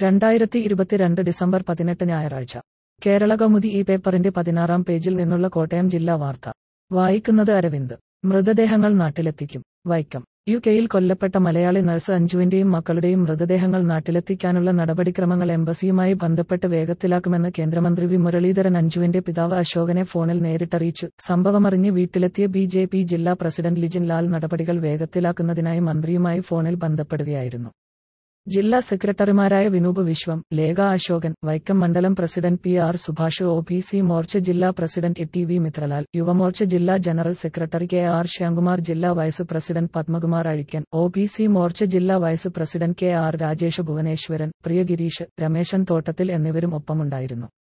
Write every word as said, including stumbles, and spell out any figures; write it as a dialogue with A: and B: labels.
A: രണ്ടായിരത്തി ഇരുപത്തിരണ്ട് ഡിസംബർ പതിനെട്ട് ഞായറാഴ്ച കേരളകൗമുദി ഈ പേപ്പറിന്റെ പതിനാറാം പേജിൽ നിന്നുള്ള കോട്ടയം ജില്ലാ വാർത്ത വായിക്കുന്നത് അരവിന്ദ്. മൃതദേഹങ്ങൾ നാട്ടിലെത്തിക്കും. വൈക്കം. യു കെയിൽ കൊല്ലപ്പെട്ട മലയാളി നഴ്സ് അഞ്ജുവിന്റെയും മക്കളുടെയും മൃതദേഹങ്ങൾ നാട്ടിലെത്തിക്കാനുള്ള നടപടിക്രമങ്ങൾ എംബസിയുമായി ബന്ധപ്പെട്ട് വേഗത്തിലാക്കുമെന്ന് കേന്ദ്രമന്ത്രി വി മുരളീധരൻ അഞ്ജുവിന്റെ പിതാവ് അശോകനെ ഫോണിൽ നേരിട്ടറിയിച്ചു. സംഭവമറിഞ്ഞ് വീട്ടിലെത്തിയ ബി ജെ പി ജില്ലാ പ്രസിഡന്റ് ലിജിൻ ലാൽ നടപടികൾ വേഗത്തിലാക്കുന്നതിനായി മന്ത്രിയുമായി ഫോണിൽ ബന്ധപ്പെടുകയായിരുന്നു. ജില്ലാ സെക്രട്ടറിമാരായ വിനൂപ് വിശ്വം, ലേഖ അശോകൻ, വൈക്കം മണ്ഡലം president P R Subhash, O B C Morcha ജില്ലാ president T V Mithralal, Yuvamorcha ജില്ലാ general secretary K R Shyamkumar, ജില്ലാ vice president Padmakumar Azhikkan, O B C Morcha ജില്ലാ vice president K R Rajesh, Bhuvaneswaran, Priya Gireesh, Rameshan Thottathil എന്നിവരും ഒപ്പമുണ്ടായിരുന്നു.